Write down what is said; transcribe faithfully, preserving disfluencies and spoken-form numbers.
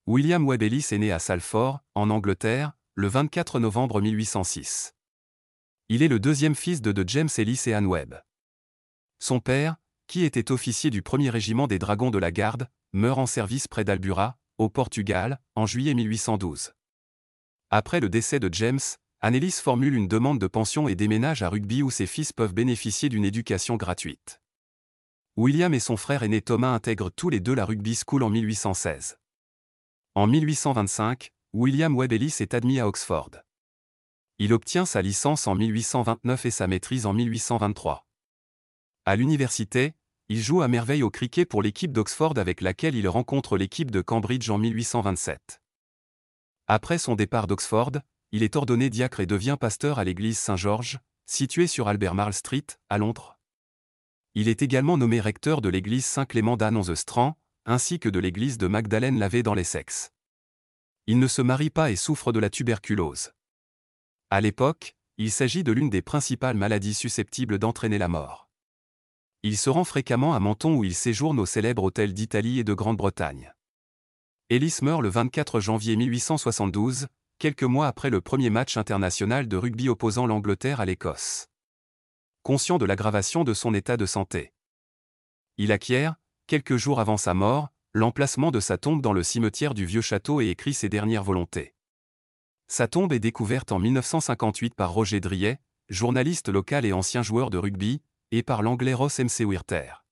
William Webb Ellis est né à Salford, en Angleterre, le vingt-quatre novembre mille huit cent six. Il est le deuxième fils de, de James Ellis et Anne Webb. Son père, qui était officier du premier régiment des dragons de la garde, meurt en service près d'Albura, au Portugal, en juillet mille huit cent douze. Après le décès de James, Anne Ellis formule une demande de pension et déménage à Rugby où ses fils peuvent bénéficier d'une éducation gratuite. William et son frère aîné Thomas intègrent tous les deux la Rugby School en mille huit cent seize. En mille huit cent vingt-cinq, William Webb Ellis est admis à Oxford. Il obtient sa licence en mille huit cent vingt-neuf et sa maîtrise en mille huit cent vingt-trois. À l'université, il joue à merveille au cricket pour l'équipe d'Oxford avec laquelle il rencontre l'équipe de Cambridge en mille huit cent vingt-sept. Après son départ d'Oxford, il est ordonné diacre et devient pasteur à l'église Saint-Georges, située sur Albemarle Street, à Londres. Il est également nommé recteur de l'église Saint-Clément d'Annons-Strand, ainsi que de l'église de Magdalene-la-Vée dans l'Essex. Il ne se marie pas et souffre de la tuberculose. À l'époque, il s'agit de l'une des principales maladies susceptibles d'entraîner la mort. Il se rend fréquemment à Menton où il séjourne au célèbre hôtel d'Italie et de Grande-Bretagne. Ellis meurt le vingt-quatre janvier mille huit cent soixante-douze, quelques mois après le premier match international de rugby opposant l'Angleterre à l'Écosse. Conscient de l'aggravation de son état de santé, il acquiert, quelques jours avant sa mort, l'emplacement de sa tombe dans le cimetière du Vieux Château et écrit ses dernières volontés. Sa tombe est découverte en mille neuf cent cinquante-huit par Roger Driet, journaliste local et ancien joueur de rugby, et par l'anglais Ross M C Wirter.